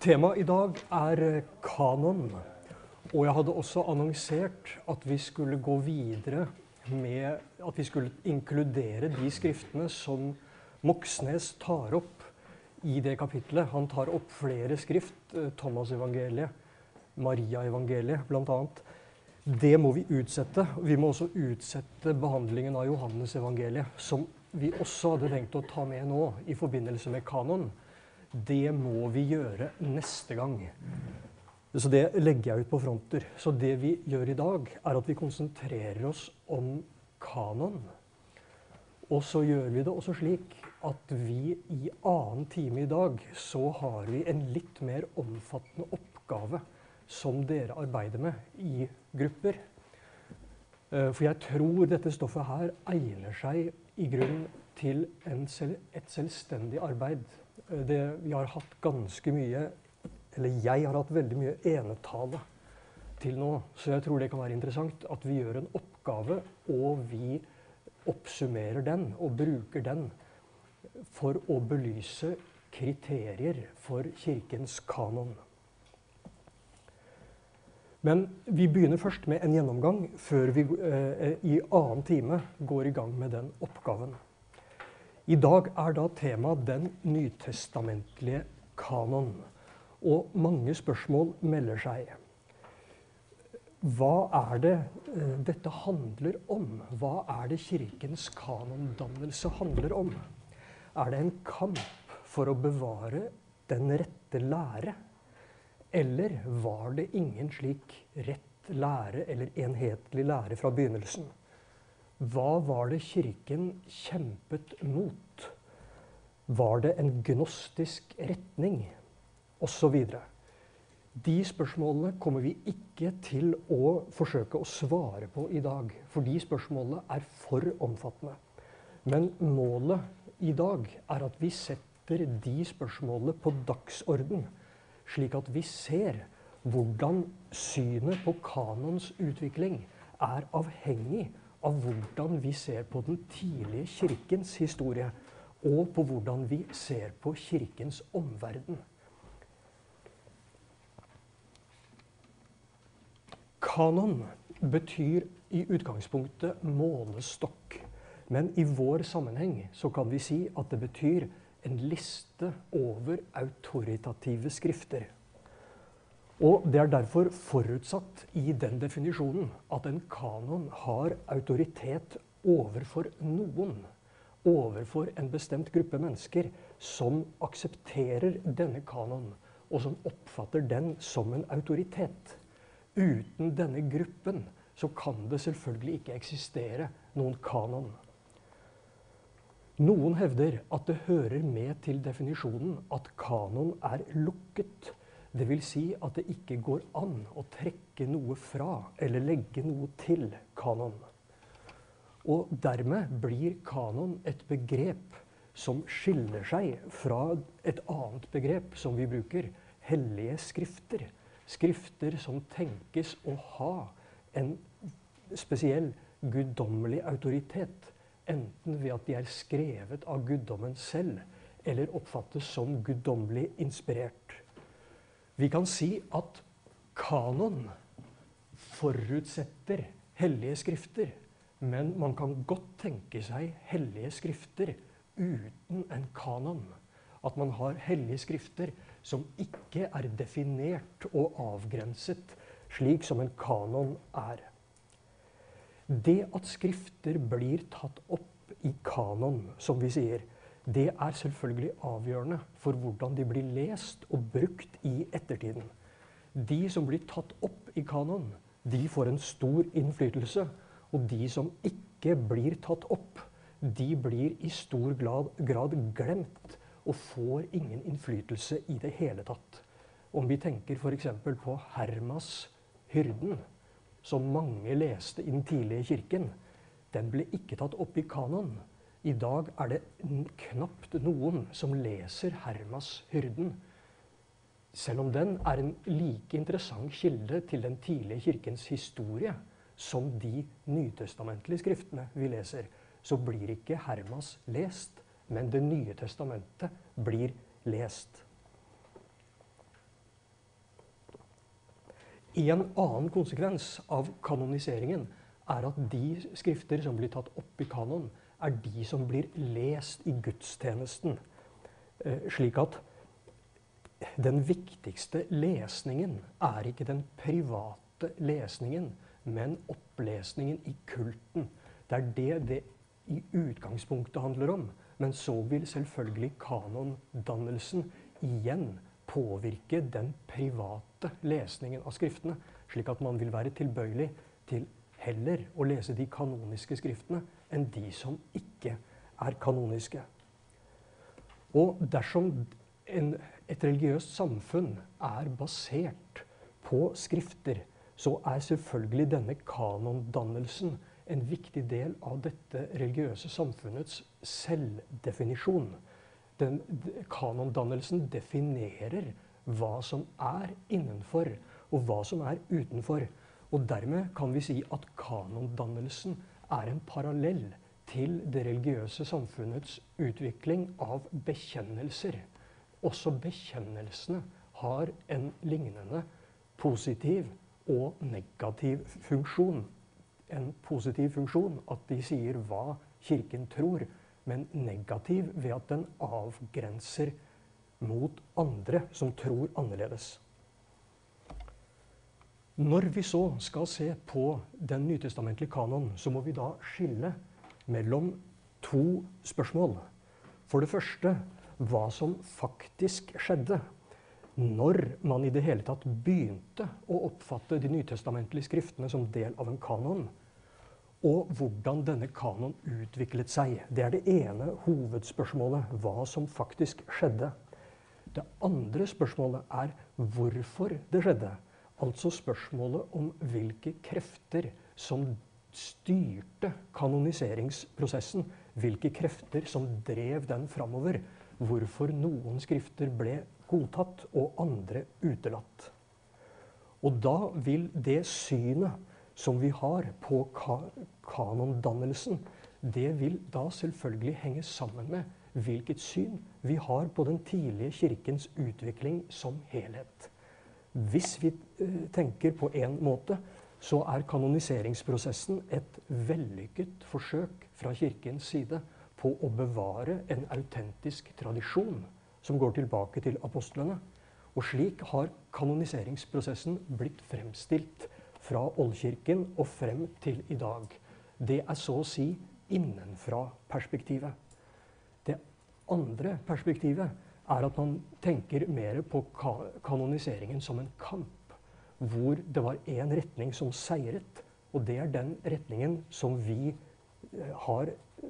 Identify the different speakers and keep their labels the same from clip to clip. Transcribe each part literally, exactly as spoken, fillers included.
Speaker 1: Temaet i dag er kanon, og jeg hadde også annonsert at vi skulle gå videre med at vi skulle inkludere de skriftene som Moxnes tar opp i det kapitlet. Han tar opp flere skrift, Thomas-evangeliet, Maria-evangeliet blant annet. Det må vi utsette. Vi må også utsette behandlingen av Johannes-evangeliet, som vi også hadde tenkt å ta med nå i forbindelse med kanon. Det må vi gjøre neste gang. Så det legger jeg ut på fronter. Så det vi gjør i dag, er at vi konsentrerer oss om kanon. Og så gjør vi det også slik at vi i annen time i dag, så har vi en litt mer omfattende oppgave som dere arbeider med i grupper. For jeg tror dette stoffet her egner seg i grunn til en selv, et selvstendig arbeid. Det, vi har hatt ganske mye, eller jeg har hatt veldig mye enetale til nå, så jeg tror det kan være interessant at vi gjør en oppgave, og vi oppsummerer den og bruker den for å belyse kriterier for kirkens kanon. Men vi begynner først med en gjennomgang før vi eh, i annen time går i gang med den oppgaven. I dag er da temaet den nytestamentlige kanon, og mange spørsmål melder seg. Hva er det eh, dette handler om? Hva er det kirkens kanondannelse handler om? Er det en kamp for å bevare den rette lære? Eller var det ingen slik rett lære eller enhetlig lære fra begynnelsen? Hva var det kirken kjempet mot? Var det en gnostisk retning? Og så videre. De spørsmålene kommer vi ikke til å forsøke å svare på i dag, for de spørsmålene er for omfattende. Men målet i dag er at vi setter de spørsmålene på dagsorden, slik at vi ser hvordan synet på kanons utvikling er avhengig av hvordan vi ser på den tidlige kirkens historie, og på hvordan vi ser på kirkens omverden. Kanon betyr i utgangspunktet målestokk, men i vår sammenheng så kan vi si at det betyr en liste over autoritative skrifter. Og det er derfor forutsatt i den definisjonen at en kanon har autoritet overfor noen, overfor en bestemt gruppe mennesker som aksepterer denne kanon, og som oppfatter den som en autoritet. Uten denne gruppen så kan det selvfølgelig ikke eksistere noen kanon. Noen hevder at det hører med til definisjonen at kanon er lukket. Det vil si at det ikke går an å trekke noe fra eller legge noe til kanon. Og dermed blir kanon et begrep som skiller seg fra et annet begrep som vi bruker, hellige skrifter. Skrifter som tenkes å ha en spesiell guddommelig autoritet, enten ved at de er skrevet av guddommen selv, eller oppfattes som guddommelig inspirert. Vi kan si at kanon forutsetter hellige skrifter, men man kan godt tenke seg hellige skrifter uten en kanon. At man har hellige skrifter som ikke er definert og avgrenset, slik som en kanon er. Det at skrifter blir tatt opp i kanon, som vi sier, det er selvfølgelig avgjørende for hvordan de blir lest og brukt i ettertiden. De som blir tatt opp i kanon, de får en stor innflytelse, og de som ikke blir tatt opp, de blir i stor grad glemt og får ingen innflytelse i det hele tatt. Om vi tenker for eksempel på Hermas hyrden, som mange leste i den tidlige kirken, den ble ikke tatt opp i kanon. I dag er det knapt noen som leser Hermas hyrden, selv om den er en like interessant kilde til den tidlige kirkens historie som de nytestamentlige skriftene vi leser, så blir ikke Hermas lest, men Det nye testamentet blir lest. En annen konsekvens av kanoniseringen er at de skrifter som blir tatt opp i kanon, er de som blir lest i gudstjenesten. Eh, slik at den viktigste lesningen er ikke den private lesningen, men opplesningen i kulten. Det er det det i utgangspunktet handler om. Men så vil selvfølgelig kanondannelsen igjen påvirke den private lesningen av skriftene, slik at man vil være tilbøyelig til heller å lese de kanoniske skriftene enn de som ikke er kanoniske. Og dersom en, et religiøst samfunn er basert på skrifter, så er selvfølgelig denne kanondannelsen en viktig del av dette religiøse samfunnets selvdefinisjon. Den, kanondannelsen definerer hva som er innenfor, og hva som er utenfor. Og dermed kan vi si at kanondannelsen er en parallell til det religiøse samfunnets utvikling av bekjennelser. Også bekjennelsene har en lignende positiv og negativ funksjon. En positiv funksjon at de sier hva kirken tror, men negativ ved at den avgrenser mot andre som tror annerledes. Når vi så skal se på den nytestamentlige kanon, så må vi da skille mellom to spørsmål. For det første, hva som faktisk skjedde når man i det hele tatt begynte å oppfatte de nytestamentlige skriftene som del av en kanon, og hvordan denne kanon utviklet seg. Det er det ene hovedspørsmålet, hva som faktisk skjedde. Det andre spørsmålet er hvorfor det skjedde. Altså spørsmålet om hvilke krefter som styrte kanoniseringsprosessen, hvilke krefter som drev den framover, hvorfor noen skrifter ble godtatt og andre utelatt. Og da vil det synet som vi har på ka kanondannelsen, det vil da selvfølgelig henge sammen med hvilket syn vi har på den tidlige kirkens utvikling som helhet. Hvis vi eh, tenker på en måte, så er kanoniseringsprosessen et vellykket forsøk fra kirkens side på å bevare en autentisk tradisjon som går tilbake til apostlene. Og slik har kanoniseringsprosessen blitt fremstilt fra oldkirken og frem til i dag. Det er så å si innenfra perspektivet. Det andre perspektivet er at man tenker mer på ka kanoniseringen som en kamp, hvor det var en retning som seiret, og det er den retningen som vi har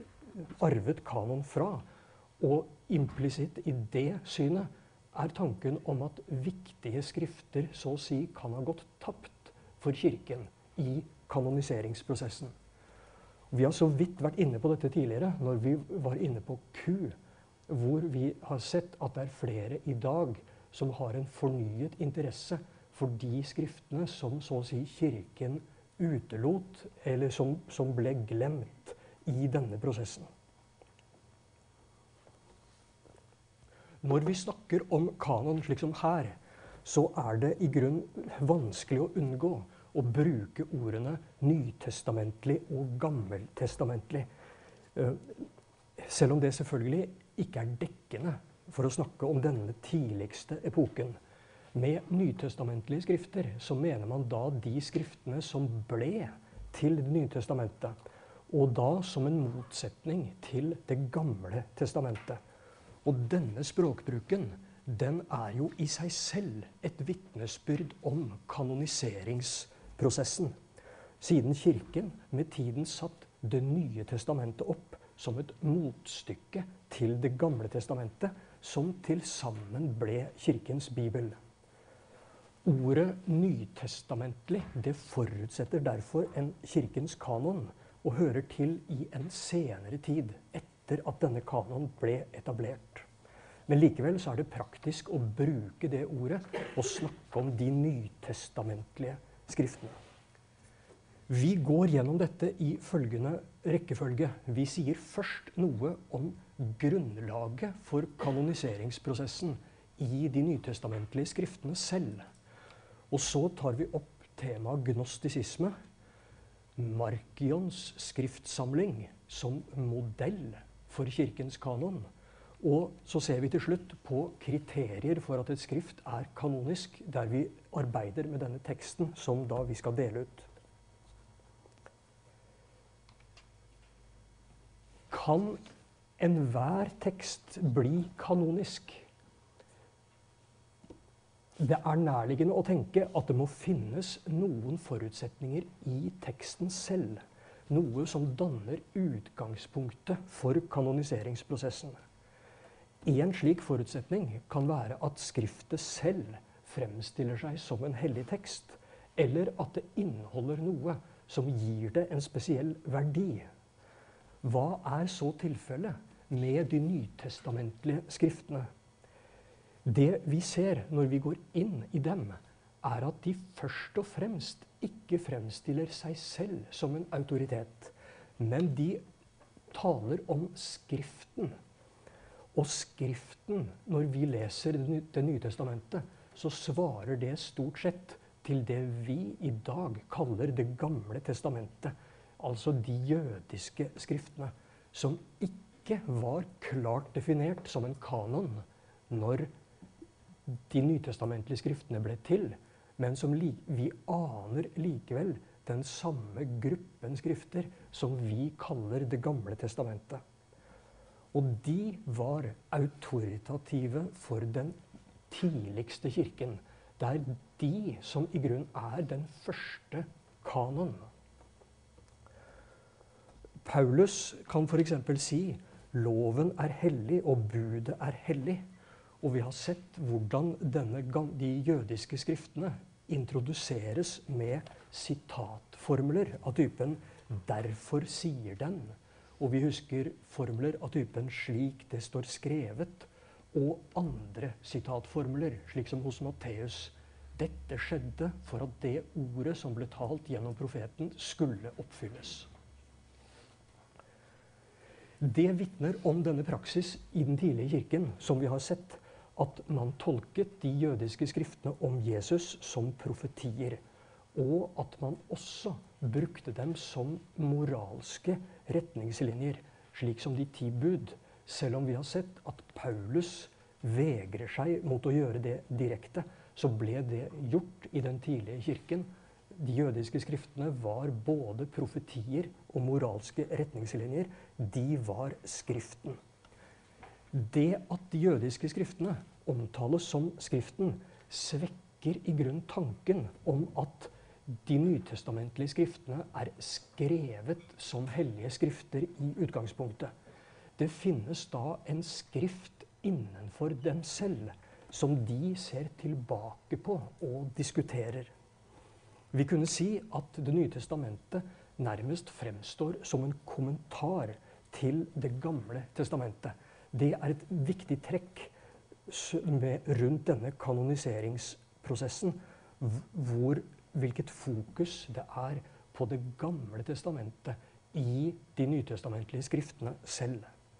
Speaker 1: arvet kanon fra. Og implisitt i det synet er tanken om at viktige skrifter så å si kan ha gått tapt for kirken i kanoniseringsprosessen. Vi har så vidt vært inne på dette tidligere, når vi var inne på Q, hvor vi har sett at det er flere i dag som har en fornyet interesse for de skriftene som så å si kirken utelot, eller som, som ble glemt i denne prosessen. Når vi snakker om kanon slik som her, så er det i grunn vanskelig å unngå å bruke ordene nytestamentlig og gammeltestamentlig. Selv om det selvfølgelig ikke er dekkende for å snakke om denne tidligste epoken. Med nytestamentlige skrifter så mener man da de skriftene som ble til Det nye testamentet, og da som en motsetning til Det gamle testamentet. Og denne språkbruken, den er jo i seg selv et vitnesbyrd om kanoniseringsprosessen, siden kirken med tiden satt Det nye testamentet opp som et motstykke til Det gamle testamentet, som til sammen ble kirkens bibel. Ordet nytestamentlig, det forutsetter derfor en kirkens kanon, og hører til i en senere tid, etter at denne kanon ble etablert. Men likevel så er det praktisk å bruke det ordet og snakke om de nytestamentlige skriftene. Vi går gjennom dette i følgende rekkefølge. Vi sier først noe om grunnlaget for kanoniseringsprosessen i de nytestamentlige skriftene selv. Og så tar vi opp tema gnostisisme, Markions skriftsamling som modell for kirkens kanon. Og så ser vi til slutt på kriterier for at et skrift er kanonisk, der vi arbeider med denne teksten som da vi skal dele ut. Kan enhver tekst bli kanonisk? Det er nærliggende å tenke at det må finnes noen forutsetninger i teksten selv, noe som danner utgangspunktet for kanoniseringsprosessen. En slik forutsetning kan være at skriftet selv fremstiller seg som en hellig tekst, eller at det inneholder noe som gir det en spesiell verdi. Hva er så tilfellet med de nytestamentlige skriftene? Det vi ser når vi går inn i dem, er at de først og fremst ikke fremstiller seg selv som en autoritet, men de taler om Skriften. Og Skriften, når vi leser Det nye testamentet, så svarer det stort sett til det vi i dag kaller Det gamle testamentet, altså de jødiske skriftene, som ikke var klart definert som en kanon når de nytestamentlige skriftene ble til, men som vi aner likevel den samme gruppen skrifter som vi kaller Det gamle testamentet. Og de var autoritative for den tidligste kirken. Det er de som i grunn er den første kanon. Paulus kan for eksempel si loven er hellig og budet er hellig. Og vi har sett hvordan denne, de jødiske skriftene introduseres med sitatformler av typen «derfor sier den». Og vi husker formler av typen «slik det står skrevet», og andre sitatformler, slik som hos Matteus. Dette skjedde for at det ordet som ble talt gjennom profeten skulle oppfylles. Det vitner om denne praksis i den tidlige kirken, som vi har sett, at man tolket de jødiske skriftene om Jesus som profetier, og at man også brukte dem som moralske retningslinjer, slik som de ti bud, selv om vi har sett at Paulus vegrer seg mot å gjøre det direkte, så ble det gjort i den tidlige kirken. De jødiske skriftene var både profetier og moralske retningslinjer. De var Skriften. Det at de jødiske skriftene omtales som Skriften, svekker i grunn tanken om at de nytestamentlige skriftene er skrevet som hellige skrifter i utgangspunktet. Det finnes da en skrift innenfor dem selv, som de ser tilbake på og diskuterer. Vi kunne si at Det nye testamentet nærmest fremstår som en kommentar til Det gamle testamentet. Det er et viktig trekk rundt denne kanoniseringsprosessen, hvor, hvilket fokus det er på Det gamle testamentet i de nytestamentlige skriftene selv.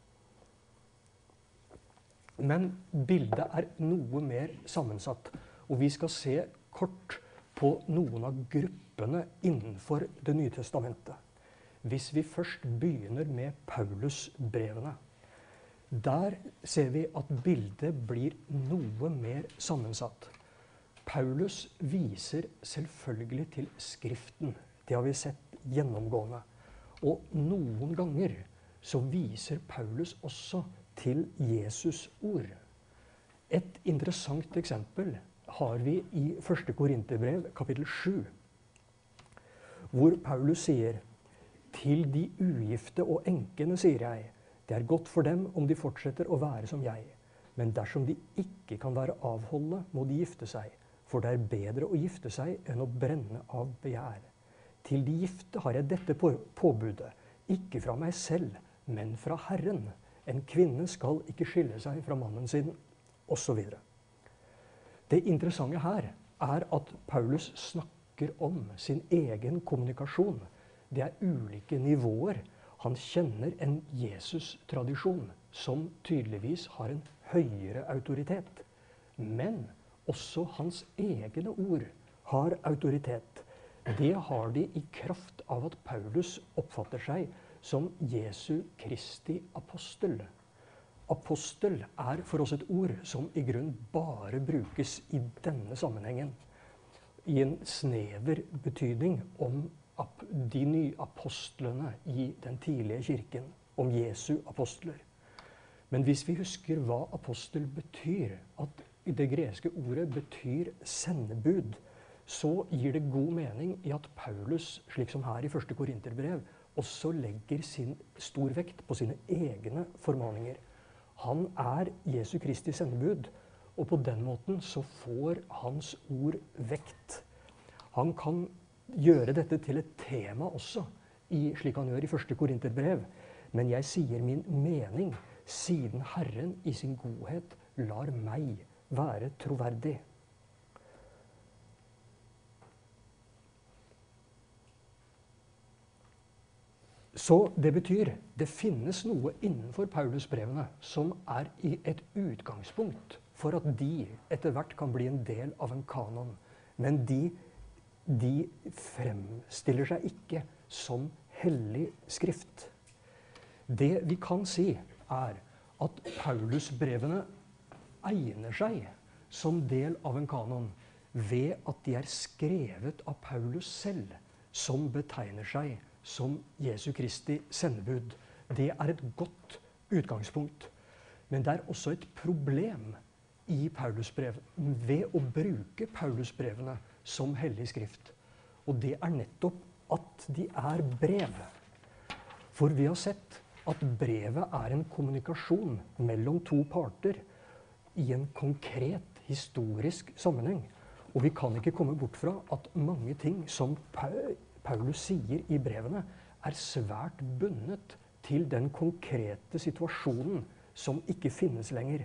Speaker 1: Men bildet er noe mer sammensatt, og vi skal se kort på noen av gruppene innenfor Det nye testamentet. Hvis vi først begynner med Paulusbrevene, der ser vi at bildet blir noe mer sammensatt. Paulus viser selvfølgelig til Skriften. Det har vi sett gjennomgående. Og noen ganger så viser Paulus også til Jesus ord. Et interessant eksempel har vi i første Korinterbrev, kapittel sju, hvor Paulus sier: «Til de ugifte og enkene sier jeg, det er godt for dem om de fortsetter å være som jeg. Men dersom de ikke kan være avholdne, må de gifte seg, for det er bedre å gifte seg enn å brenne av begjær. Til de gifte har jeg dette påbudet, ikke fra meg selv, men fra Herren. En kvinne skal ikke skille seg fra mannen sin», og så videre. Det interessante her er at Paulus snakker om sin egen kommunikasjon. Det er ulike nivåer. Han kjenner en Jesus-tradisjon som tydeligvis har en høyere autoritet. Men også hans egne ord har autoritet. det har de i kraft av at Paulus oppfatter seg som Jesu Kristi apostel. Apostel er for oss et ord som i grunn bare brukes i denne sammenhengen, i en snever betydning om de nye apostlene i den tidlige kirken, om Jesu apostler. Men hvis vi husker hva apostel betyr, at det greske ordet betyr sendebud, så gir det god mening i at Paulus, slik som her i første Korinterbrev, også legger sin stor vekt på sine egne formaninger. Han er Jesu Kristi sendebud, og på den måten så får hans ord vekt. Han kan gjøre dette til et tema også, i, slik han gjør i første Korinterbrev. Men jeg sier min mening, siden Herren i sin godhet lar meg være troverdig. Så det betyr, det finnes noe innenfor Paulusbrevene som er i et utgangspunkt for at de etter hvert kan bli en del av en kanon. Men de, de fremstiller seg ikke som hellig skrift. Det vi kan si er at Paulusbrevene egner seg som del av en kanon ved at de er skrevet av Paulus selv, som betegner seg som Jesu Kristi sendebud. Det er et godt utgangspunkt. Men det er også et problem i Paulusbrev ved å bruke Paulusbrevene som hellig skrift. Og det er nettopp at de er brev. For vi har sett at brevet er en kommunikasjon mellom to parter i en konkret historisk sammenheng. Og vi kan ikke komme bort fra at mange ting som Paulus sier i brevene, er svært bundet til den konkrete situasjonen som ikke finnes lenger.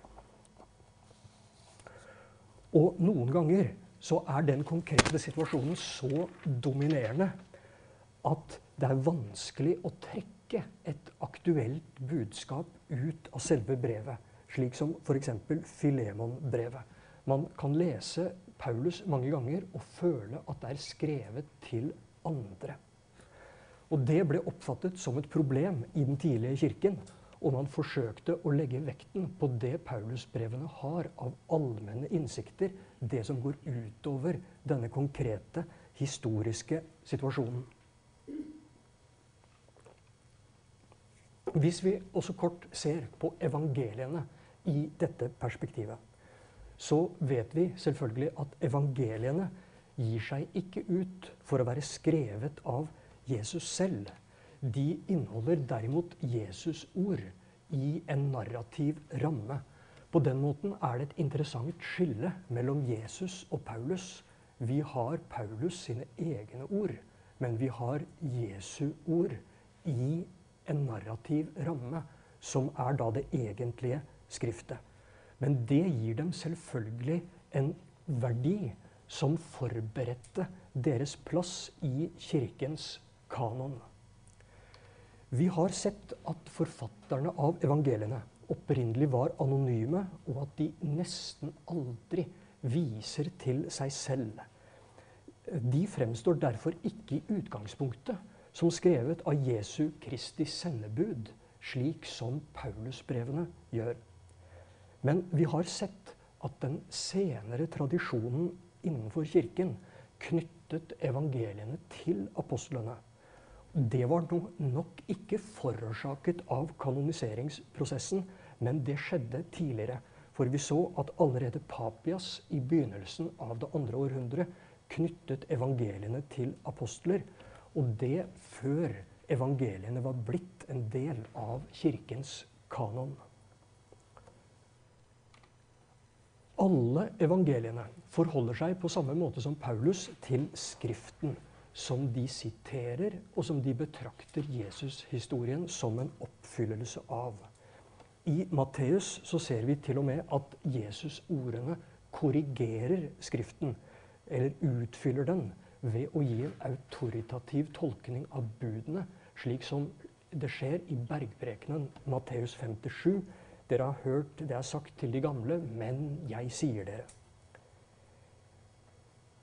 Speaker 1: Og noen ganger så er den konkrete situasjonen så dominerende at det er vanskelig å trekke et aktuelt budskap ut av selve brevet, slik som for eksempel Filemon-brevet. Man kan lese Paulus mange ganger og føle at det er skrevet til andre. Og det ble oppfattet som et problem i den tidlige kirken, og man forsøkte å legge vekten på det Paulusbrevene har av allmenne innsikter, det som går utover denne konkrete historiske situasjonen. Hvis vi også kort ser på evangeliene i dette perspektivet, så vet vi selvfølgelig at evangeliene gir seg ikke ut for å være skrevet av Jesus selv. De inneholder derimot Jesus ord i en narrativ ramme. På den måten er det et interessant skille mellom Jesus og Paulus. Vi har Paulus sine egne ord, men vi har Jesu ord i en narrativ ramme, som er da det egentlige skriftet. Men det gir dem selvfølgelig en verdi som forberedte deres plass i kirkens kanon. Vi har sett at forfatterne av evangeliene opprinnelig var anonyme, og at de nesten aldri viser til seg selv. De fremstår derfor ikke i utgangspunktet som skrevet av Jesu Kristi sendebud, slik som Paulusbrevene gjør. Men vi har sett at den senere tradisjonen innenfor kirken knyttet evangeliene til apostlene. Det var nok ikke forårsaket av kanoniseringsprosessen, men det skjedde tidligere. For vi så at allerede Papias i begynnelsen av det andre århundret knyttet evangeliene til apostler, og det før evangeliene var blitt en del av kirkens kanon. Alle evangeliene forholder seg på samme måte som Paulus til Skriften, som de siterer og som de betrakter Jesus-historien som en oppfyllelse av. I Matteus så ser vi til og med at Jesus-ordene korrigerer Skriften, eller utfyller den, ved å gi en autoritativ tolkning av budene, slik som det skjer i bergprekenen Matteus femtisju. Dere har hørt det er sagt til de gamle, men jeg sier dere.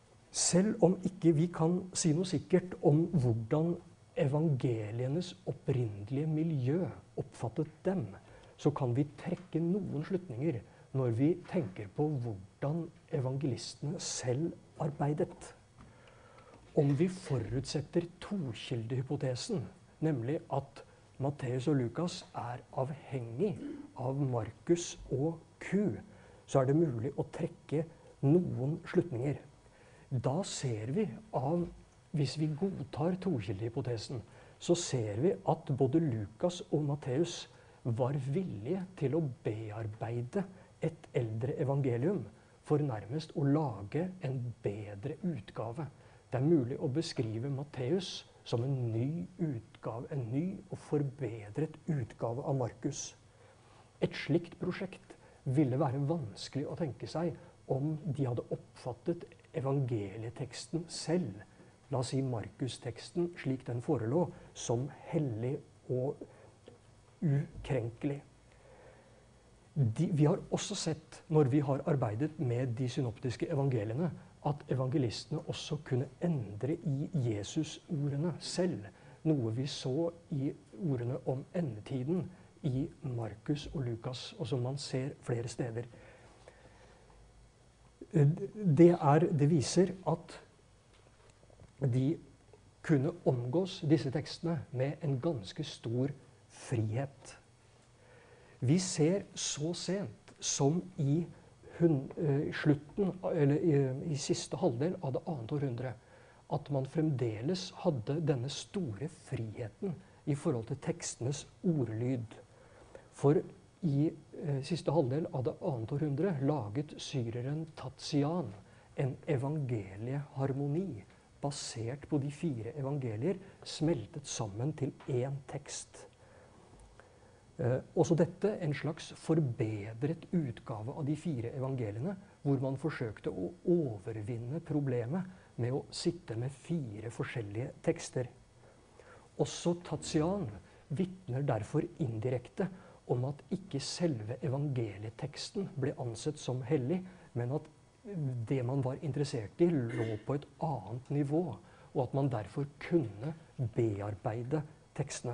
Speaker 1: Selv om ikke vi kan si noe sikkert om hvordan evangelienes opprinnelige miljø oppfattet dem, så kan vi trekke noen slutninger når vi tenker på hvordan evangelistene selv arbeidet. Om vi forutsetter tokildehypotesen, nemlig at Matteus og Lukas er avhengig av Markus og Q, så er det mulig å trekke noen slutninger. Da ser vi av, hvis vi godtar tokildehypotesen, så ser vi at både Lukas og Matteus var villige til å bearbeide et eldre evangelium for nærmest å lage en bedre utgave. Det er mulig å beskrive Matteus som en ny utgave, en ny og forbedret utgave av Markus. Et slikt prosjekt ville være vanskelig å tenke seg om de hadde oppfattet evangelieteksten selv, la oss si Markus-teksten slik den forelå, som hellig og ukrenkelig. De, vi har også sett, når vi har arbeidet med de synoptiske evangeliene, at evangelistene også kunne endre i Jesus-ordene selv, noe vi så i ordene om endetiden i Markus og Lukas, og som man ser flere steder. Det, er, det viser at de kunne omgås disse tekstene med en ganske stor frihet. Vi ser så sent som i hun, uh, slutten, eller i, i siste halvdel av det annet århundre, at man fremdeles hadde denne store friheten i forhold til tekstenes ordlyd. For i uh, siste halvdel av det annet århundre laget syreren Tatsian en evangelieharmoni basert på de fire evangelier, smeltet sammen til én tekst. Eh, også dette en slags forbedret utgave av de fire evangeliene, hvor man forsøkte å overvinne problemet med å sitte med fire forskjellige tekster. Også Tatsian vitner derfor indirekte om at ikke selve evangelieteksten ble ansett som hellig, men at det man var interessert i lå på et annet nivå, og at man derfor kunne bearbeide tekstene.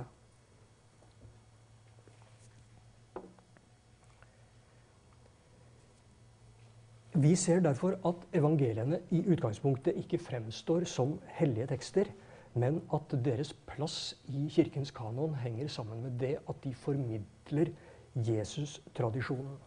Speaker 1: Vi ser derfor at evangeliene i utgangspunktet ikke fremstår som hellige tekster, men at deres plass i kirkens kanon henger sammen med det at de formidler Jesus-tradisjonen.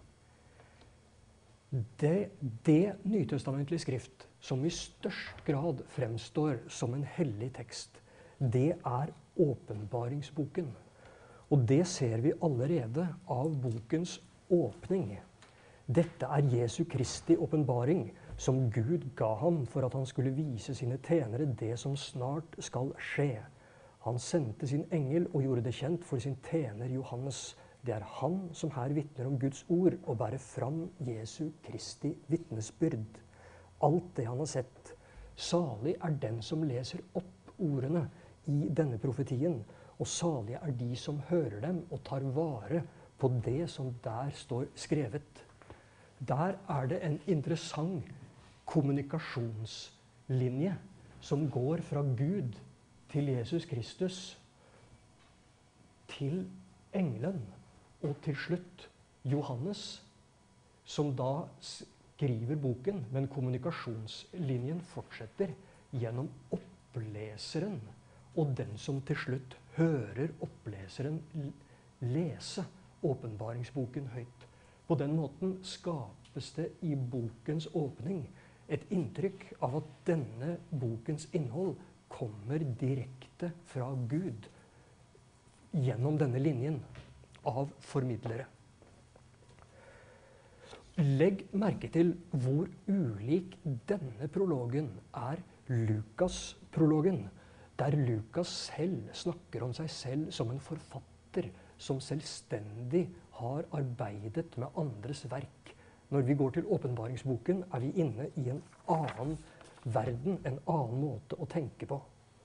Speaker 1: Det, det nytestamentlige skrift som i størst grad fremstår som en hellig tekst, det er åpenbaringsboken. Og det ser vi allerede av bokens åpning. Dette er Jesu Kristi åpenbaring, som Gud ga ham for at han skulle vise sine tjenere det som snart skal skje. Han sendte sin engel og gjorde det kjent for sin tjener Johannes. Det er han som her vitner om Guds ord og bærer fram Jesu Kristi vitnesbyrd. Alt det han har sett. Salig er den som leser opp ordene i denne profetien, og salige er de som hører dem og tar vare på det som der står skrevet. Der er det en interessant kommunikasjonslinje som går fra Gud til Jesus Kristus, til engelen og til slutt Johannes, som da skriver boken, men kommunikasjonslinjen fortsetter gjennom oppleseren og den som til slutt hører oppleseren lese åpenbaringsboken høyt. På den måten skapes det i bokens åpning et inntrykk av at denne bokens innhold kommer direkte fra Gud gjennom denne linjen av formidlere. Legg merke til hvor ulik denne prologen er Lukas-prologen, der Lukas selv snakker om seg selv som en forfatter som selvstendig har arbeidet med andres verk. Når vi går til åpenbaringsboken, er vi inne i en annen verden, en annen måte å tenke på.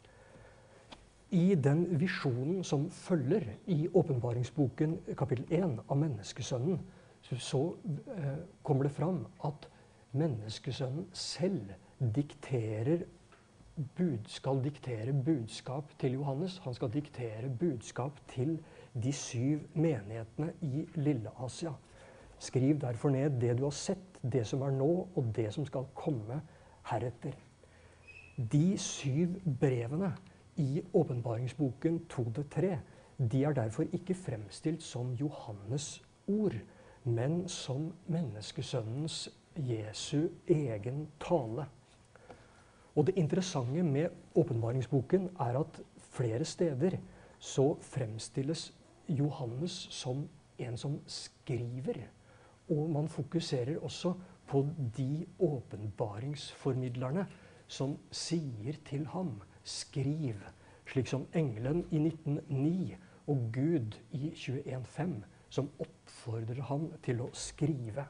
Speaker 1: I den visjonen som følger i åpenbaringsboken kapittel én av menneskesønnen, så eh, kommer det fram at menneskesønnen selv dikterer bud, skal diktere budskap til Johannes. Han skal diktere budskap til de syv menighetene i Lille-Asia. Skriv derfor ned det du har sett, det som er nå, og det som skal komme heretter. De syv brevene i åpenbaringsboken to til tre, de er derfor ikke fremstilt som Johannes ord, men som menneskesønnens Jesu egen tale. Og det interessante med åpenbaringsboken er at flere steder så fremstilles Johannes som en som skriver. Og man fokuserer også på de åpenbaringsformidlerne som sier til ham, skriv, slik som engelen i nitten ni og Gud i tjueen fem, som oppfordrer ham til å skrive.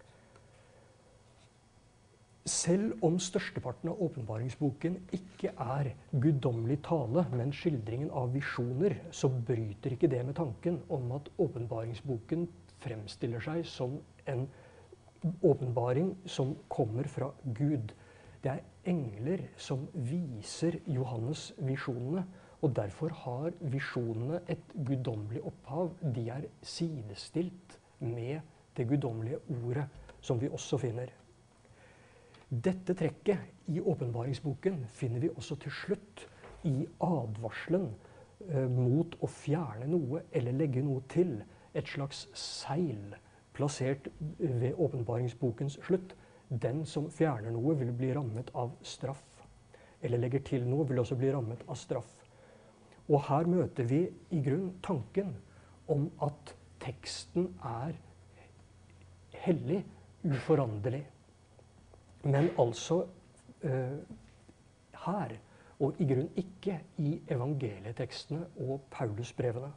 Speaker 1: Selv om størsteparten av åpenbaringsboken ikke er guddommelig tale, men skildringen av visjoner, så bryter ikke det med tanken om at åpenbaringsboken fremstiller seg som en åpenbaring som kommer fra Gud. Det er engler som viser Johannes visjonene, og derfor har visjonene et guddommelig opphav. De er sidestilt med det guddommelige ordet som vi også finner. Dette trekket i åpenbaringsboken finner vi også til slutt i advarselen eh, mot å fjerne noe eller legge noe til. Et slags seil plassert ved åpenbaringsbokens slutt. Den som fjerner noe vil bli rammet av straff. Eller legger til noe vil også bli rammet av straff. Og her møter vi i grunn tanken om at teksten er hellig, uforanderlig. Men altså eh, her, og i grunn ikke i evangelietekstene og Paulusbrevene.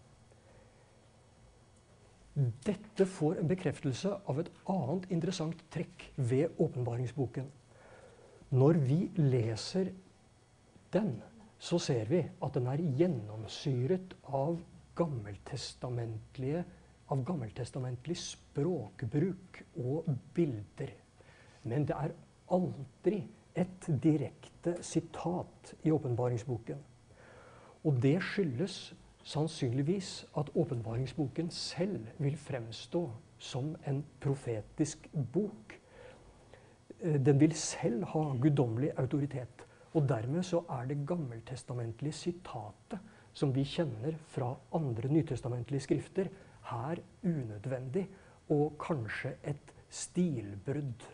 Speaker 1: Dette får en bekreftelse av et annet interessant trekk ved åpenbaringsboken. Når vi leser den, så ser vi at den er gjennomsyret av gammeltestamentlige, av gammeltestamentlig språkbruk og bilder. Men det er aldri et direkte sitat i åpenbaringsboken. Og det skyldes sannsynligvis at åpenbaringsboken selv vil fremstå som en profetisk bok. Den vil selv ha guddommelig autoritet. Og dermed så er det gammeltestamentlige sitatet som vi kjenner fra andre nytestamentlige skrifter, her unødvendig og kanskje et stilbrudd.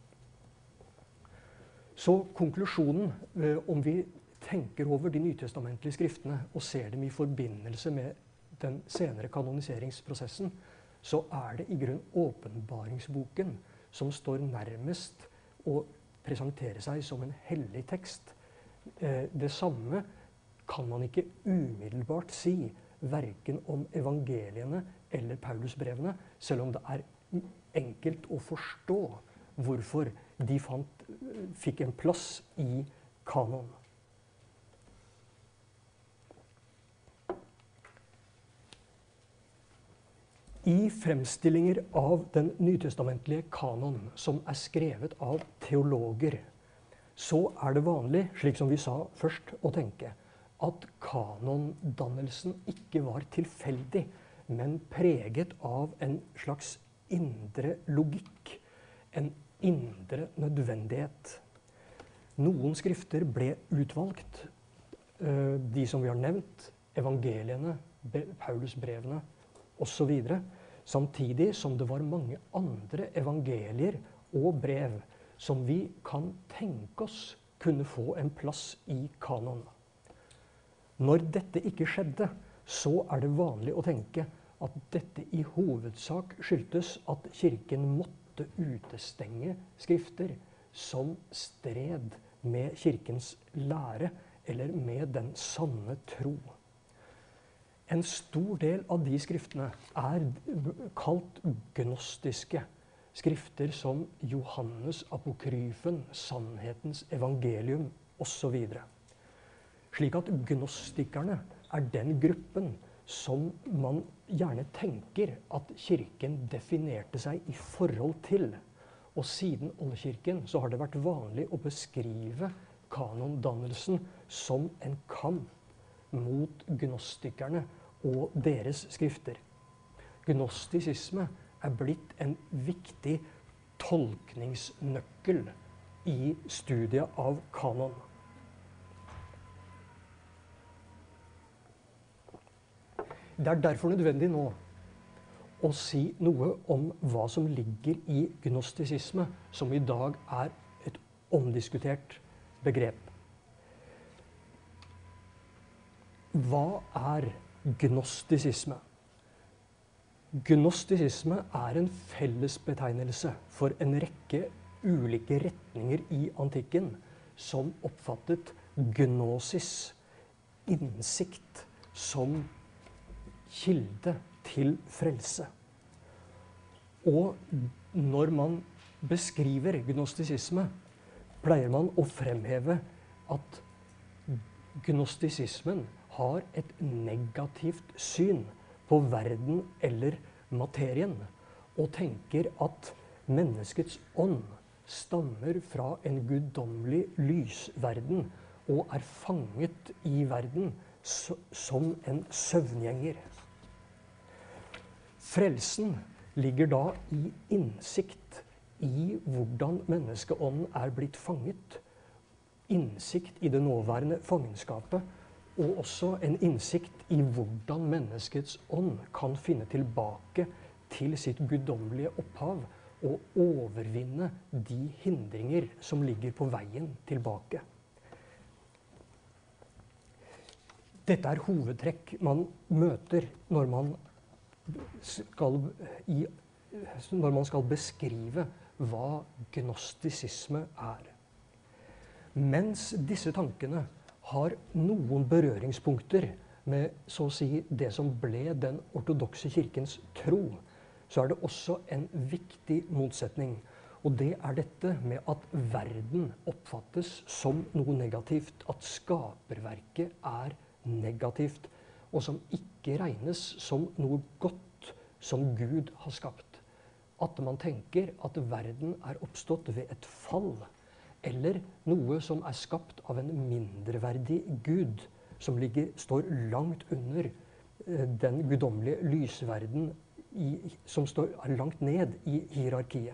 Speaker 1: Så konklusjonen, om vi tenker over de nytestamentlige skriftene og ser dem i forbindelse med den senere kanoniseringsprosessen, så er det i grunn åpenbaringsboken som står nærmest å presentere seg som en hellig tekst. Det samme kan man ikke umiddelbart si, hverken om evangeliene eller Paulusbrevene, selv om det er enkelt å forstå hvorfor de fant, fikk en plass i kanon. I fremstillinger av den nytestamentlige kanon, som er skrevet av teologer, så er det vanlig, slik som vi sa først, å tenke at kanondannelsen ikke var tilfeldig, men preget av en slags indre logikk, en indre nødvendighet. Noen skrifter ble utvalgt, de som vi har nevnt, evangeliene, Paulusbrevene og så videre, samtidig som det var mange andre evangelier og brev som vi kan tenke oss kunne få en plass i kanon. Når dette ikke skjedde, så er det vanlig å tenke at dette i hovedsak skyldtes at kirken måtte utestenge skrifter som stred med kirkens lære eller med den sanne tro. En stor del av de skriftene er kalt gnostiske. Skrifter som Johannes apokryfen, sannhetens evangelium og så videre. Slik at gnostikerne er den gruppen som man gjerne tenker at kirken definerte seg i forhold til. Og siden oldkirken så har det vært vanlig å beskrive kanondannelsen som en kamp mot gnostikerne og deres skrifter. Gnostisisme er blitt en viktig tolkningsnøkkel i studiet av kanon. Det er derfor nødvendig nå å si noe om hva som ligger i gnostisisme, som i dag er et omdiskutert begrep. Hva er gnostisisme? Gnostisisme er en fellesbetegnelse for en rekke ulike retninger i antikken som oppfattet gnosis, innsikt, som kilde til frelse. Og når man beskriver gnostisisme, pleier man å fremheve at gnostisismen har et negativt syn på verden eller materien, og tenker at menneskets ånd stammer fra en guddommelig lysverden og er fanget i verden som en søvngjenger. Frelsen ligger da i innsikt i hvordan menneskeånden er blitt fanget, innsikt i det nåværende fangenskapet, og også en innsikt i hvordan menneskets ånd kan finne tilbake til sitt guddommelige opphav og overvinne de hindringer som ligger på veien tilbake. Dette er hovedtrekk man møter når man skal, i, når man skal beskrive hva gnostisisme er. Mens disse tankene har noen berøringspunkter med så å si det som ble den ortodokse kirkens tro, så er det også en viktig motsetning. Og det er dette med at verden oppfattes som noe negativt, at skaperverket er negativt, og som ikke regnes som noe godt som Gud har skapt. At man tenker at verden er oppstått ved et fall, eller noe som er skapt av en mindreverdig Gud, som ligger, står langt under den guddommelige lysverden, i, som står langt ned i hierarkiet.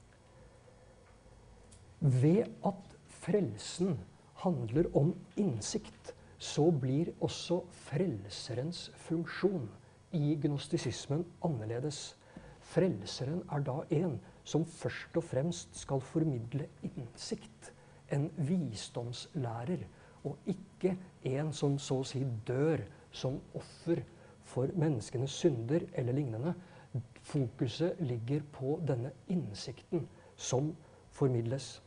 Speaker 1: Ved at frelsen handler om innsikt, så blir også frelserens funksjon i gnostisismen annerledes. Frelseren er da en som først og fremst skal formidle innsikt, en visdomslærer, og ikke en som så å si dør som offer for menneskenes synder eller lignende. Fokuset ligger på denne innsikten som formidles.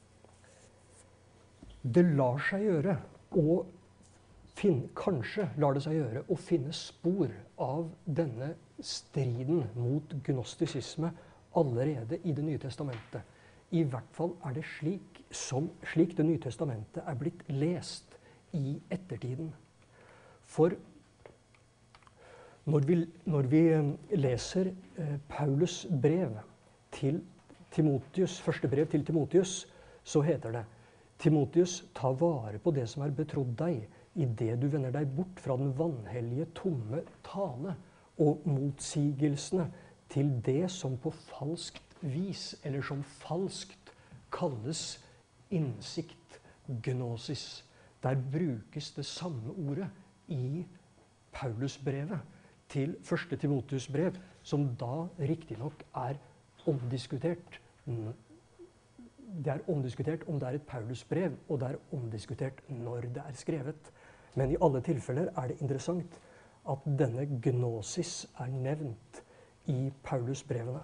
Speaker 1: Det lar seg gjøre å Finne, kanskje lar det seg gjøre å finne spor av denne striden mot gnostisisme allerede i Det nye testamentet. I hvert fall er det slik, som, slik Det nye testamentet er blitt lest i ettertiden. For når vi, når vi leser eh, Paulus brev til Timotius, første brev til Timotius, så heter det: Timotius, ta vare på det som er betrodd deg, i det du vender deg bort fra den vanhellige, tomme tale og motsigelsene til det som på falskt vis, eller som falskt, kalles innsikt, gnosis. Der brukes det samme ordet i Paulusbrevet til første Timotius brev, som da riktignok er omdiskutert. Det er omdiskutert om det er et Paulusbrev, og det er omdiskutert når det er skrevet. Men i alle tilfeller er det interessant at denne gnosis er nevnt i Paulusbrevene.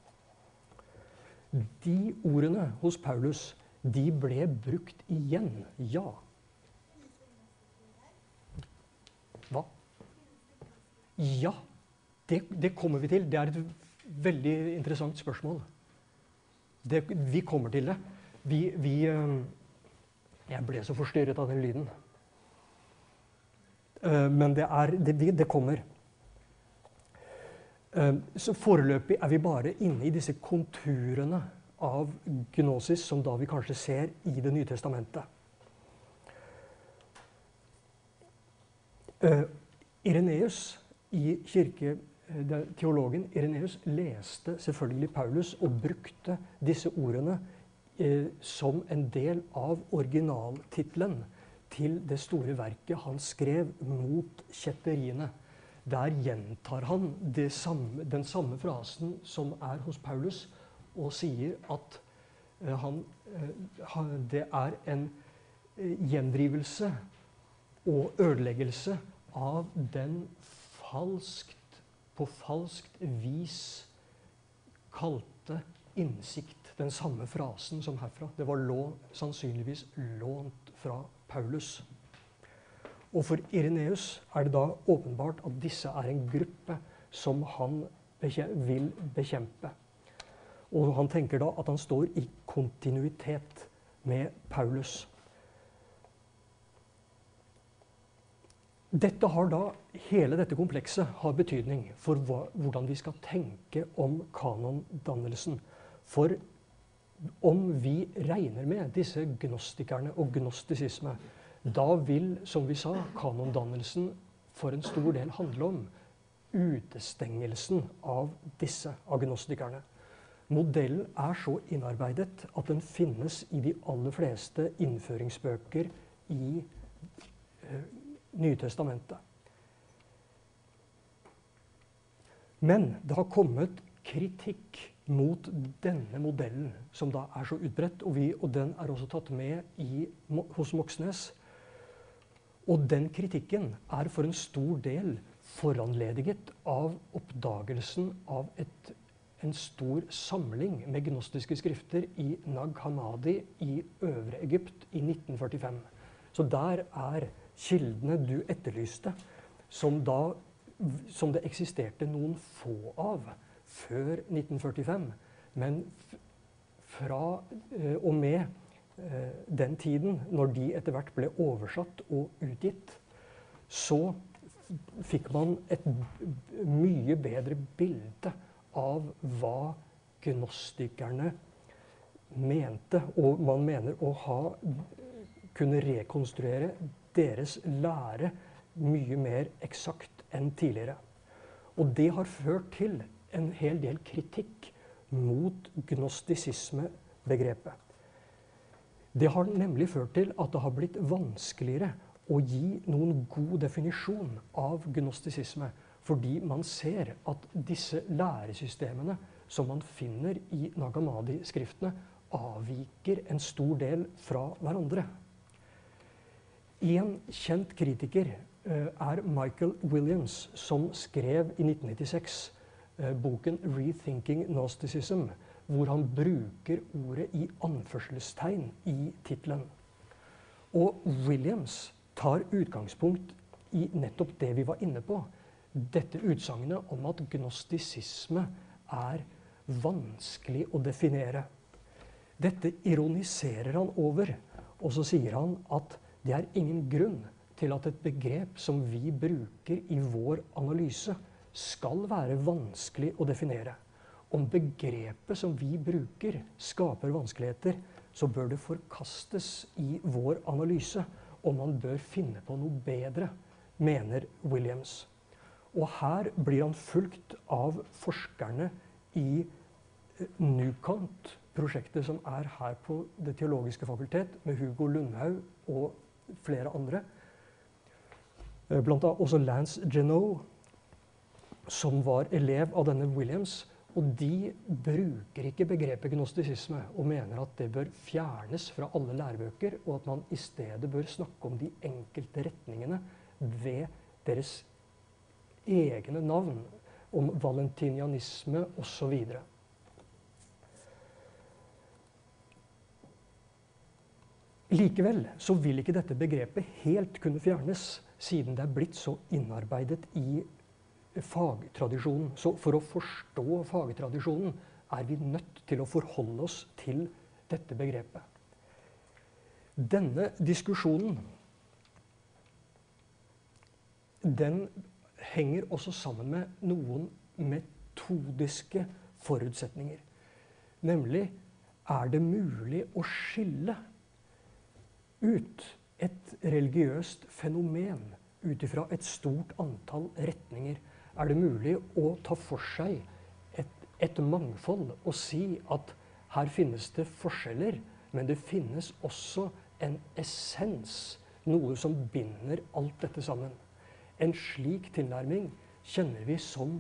Speaker 1: De ordene hos Paulus, de ble brukt igjen, ja. Hva? Ja, det, det kommer vi til. Det er et veldig interessant spørsmål. Det, vi kommer til det. Vi, vi, jeg ble så forstyrret av den lyden. Men det, er, det, det kommer. Så foreløpig er vi bare inne i disse konturene av gnosis som da vi kanskje ser i Det nye testamentet. Uh, Ireneus i kirke, uh, teologen Ireneus leste selvfølgelig Paulus og brukte disse ordene uh, som en del av originaltitlen til det store verket han skrev mot kjetteriene. Der gjentar han det samme, den samme frasen som er hos Paulus, og sier at uh, han, uh, det er en uh, gjendrivelse og ødeleggelse av den falskt, på falskt vis kalte innsikt. Den samme frasen som herfra. Det var lå, sannsynligvis lånt fra Paulus. Og for Ireneus er det da åpenbart at disse er en gruppe som han bekjempe, vil bekjempe. Og han tenker da at han står i kontinuitet med Paulus. Dette har da, hele dette komplekset har betydning for hva, hvordan vi skal tenke om kanondannelsen. For om vi regner med disse gnostikerne og gnostisisme, da vil, som vi sa, kanondannelsen for en stor del handle om utestengelsen av disse agnostikerne. Modellen er så innarbeidet at den finnes i de aller fleste innføringsbøker i eh, Nye testamentet. Men det har kommet kritikk mot denne modellen, som da er så utbredt, og, vi, og den er også tatt med i, hos Moxnes. Og den kritikken er for en stor del foranlediget av oppdagelsen av et, en stor samling med gnostiske skrifter i Nag Hammadi i Øvre Egypt i nitten førtifem. Så der er kildene du etterlyste, som, da, som det eksisterte noen få av før nitten førtifem. Men fra og med den tiden, når de etter hvert ble oversatt og utgitt, så fikk man et mye bedre bilde av hva gnostikerne mente, og man mener å ha, kunne rekonstruere deres lære mye mer eksakt enn tidligere. Og det har ført til en hel del kritikk mot gnostisisme-begrepet. Det har nemlig ført til at det har blitt vanskeligere å gi noen god definisjon av gnostisisme, fordi man ser at disse læresystemene som man finner i Nag Hammadi-skriftene avviker en stor del fra hverandre. En kjent kritiker uh, er Michael Williams, som skrev i nitten nittiseks uh, boken Rethinking Gnosticism, hvor han bruker ordet i anførselstegn i titlen. Og Williams tar utgangspunkt i nettopp det vi var inne på. Dette utsagnet om at gnostisisme er vanskelig å definere. Dette ironiserer han over, og så sier han at det er ingen grunn til at et begrep som vi bruker i vår analyse skal være vanskelig å definere. Om begrepet som vi bruker skaper vanskeligheter, så bør det forkastes i vår analyse, og man bør finne på noe bedre, mener Williams. Og her blir han fulgt av forskerne i Nukant-prosjektet, som er her på Det teologiske fakultet, med Hugo Lundhaug og flere andre. Blant annet også Lance Genow, som var elev av denne Williams, og de bruker ikke begrepet gnostisisme og mener at det bør fjernes fra alle lærebøker, og at man i stedet bør snakke om de enkelte retningene ved deres egne navn, om valentinianisme og så videre. Likevel så vil ikke dette begrepet helt kunne fjernes, siden det er blitt så innarbeidet i fagtradisjonen. Så for å forstå fagtradisjonen er vi nødt til å forholde oss til dette begrepet. Denne diskusjonen, den henger også sammen med noen metodiske forutsetninger. Nemlig er det mulig å skille ut et religiøst fenomen ut ifra et stort antall retninger? Er det mulig å ta for seg et, et mangfold og si at her finnes det forskjeller, men det finnes også en essens, noe som binder alt dette sammen? En slik tilnærming kjenner vi som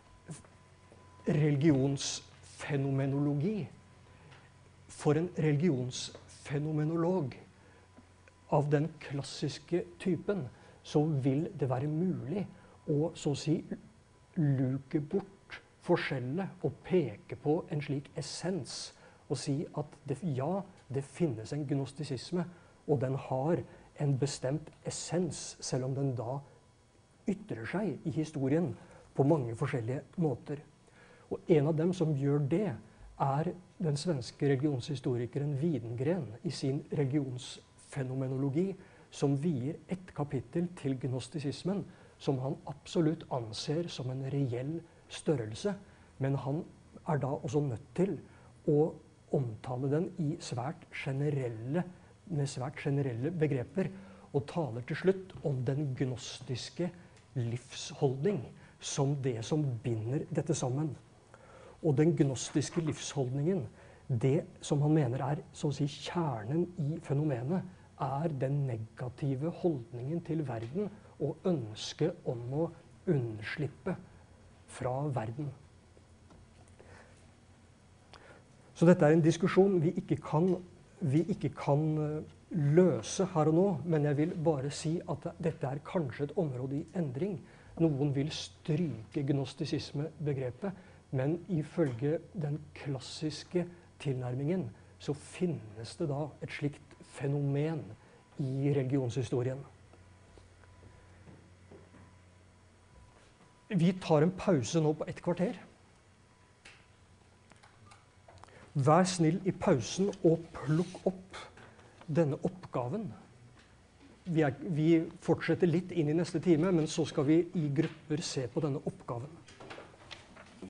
Speaker 1: religionsfenomenologi. For en religionsfenomenolog av den klassiske typen så vil det være mulig å så å si luke bort forskjellene og peke på en slik essens og si at det, ja, det finnes en gnostisisme, og den har en bestemt essens, selv om den da ytrer seg i historien på mange forskjellige måter. Og en av dem som gjør det, er den svenske religionshistorikeren Widengren i sin religionsfenomenologi, som vier ett kapittel til gnostisismen, som han absolutt anser som en reell størrelse. Men han er da også nødt til å omtale den i svært generelle, med svært generelle begreper, og taler til slutt om den gnostiske livsholdning som det som binder dette sammen. Og den gnostiske livsholdningen, det som han mener er så å si kjernen i fenomenet, er den negative holdningen til verden og ønsket om å unnslippe fra verden. Så dette er en diskusjon vi ikke kan, vi ikke kan løse her og nå, men jeg vil bare si at dette er kanskje et område i endring. Noen vil stryke gnostisisme-begrepet, men ifølge den klassiske tilnærmingen så finnes det da et slikt fenomen i religionshistorien. Vi tar en pause nå på et kvarter. Vær snill i pausen og plukk opp denne oppgaven. Vi, er, vi fortsetter litt inn i neste time, men så skal vi i grupper se på denne oppgaven.